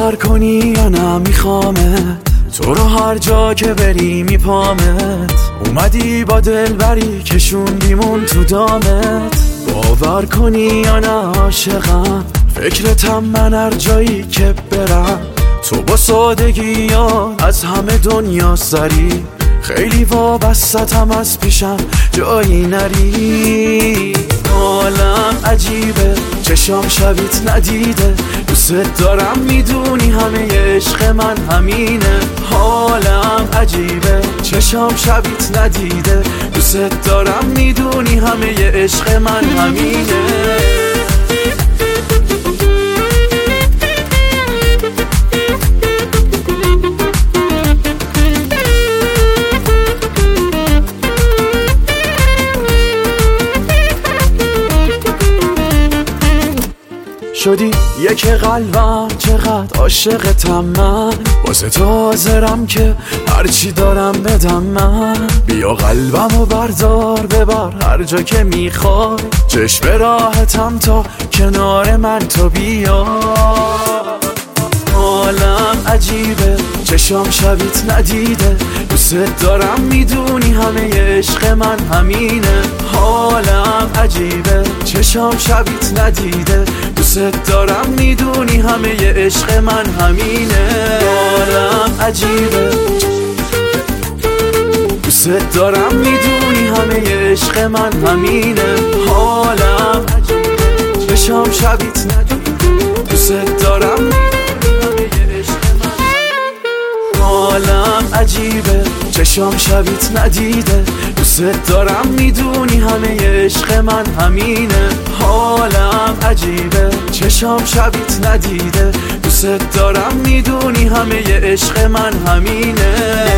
باور کنی یا نمیخوامت، تو رو هر جا که بری میپامت. اومدی با دلبری کشوندیمون تو دامت. باور کنی یا نه عاشقم، فکرتم من هر جایی که برم. تو با سادگی یا از همه دنیا سری، خیلی وابستم از پیشم جایی نری. حالم عجیبه چشام شبیت ندیده، دوست دارم میدونی همه عشق من همینه. حالم عجیبه چشام شبیت ندیده، دوست دارم میدونی همه عشق من همینه. شدی یک قلبم، چقدر عاشقتم من. واسه تو حاضرم که هرچی دارم بدم من. بیا قلبمو بردار ببر هر جا که میخوای، چشم راحتم تا کنار من تو بیا. حالم عجیبه چشام شبیت ندیده، دوست دارم میدونی همه عشق من همینه. حالم عجیبه چشام شبیت ندیده، دوست دارم میدونی همه عشق من همینه. حالم عجیبه دوست دارم میدونی همه عشق من همینه. حالم عجیبه چشام شبیت ندیده، دوست دارم حالم عجیبه چشام شبیت ندیده، دوست دارم میدونی همه عشق من همینه. حالم عجیبه چشام شبیت ندیده، دوست دارم میدونی همه عشق من همینه.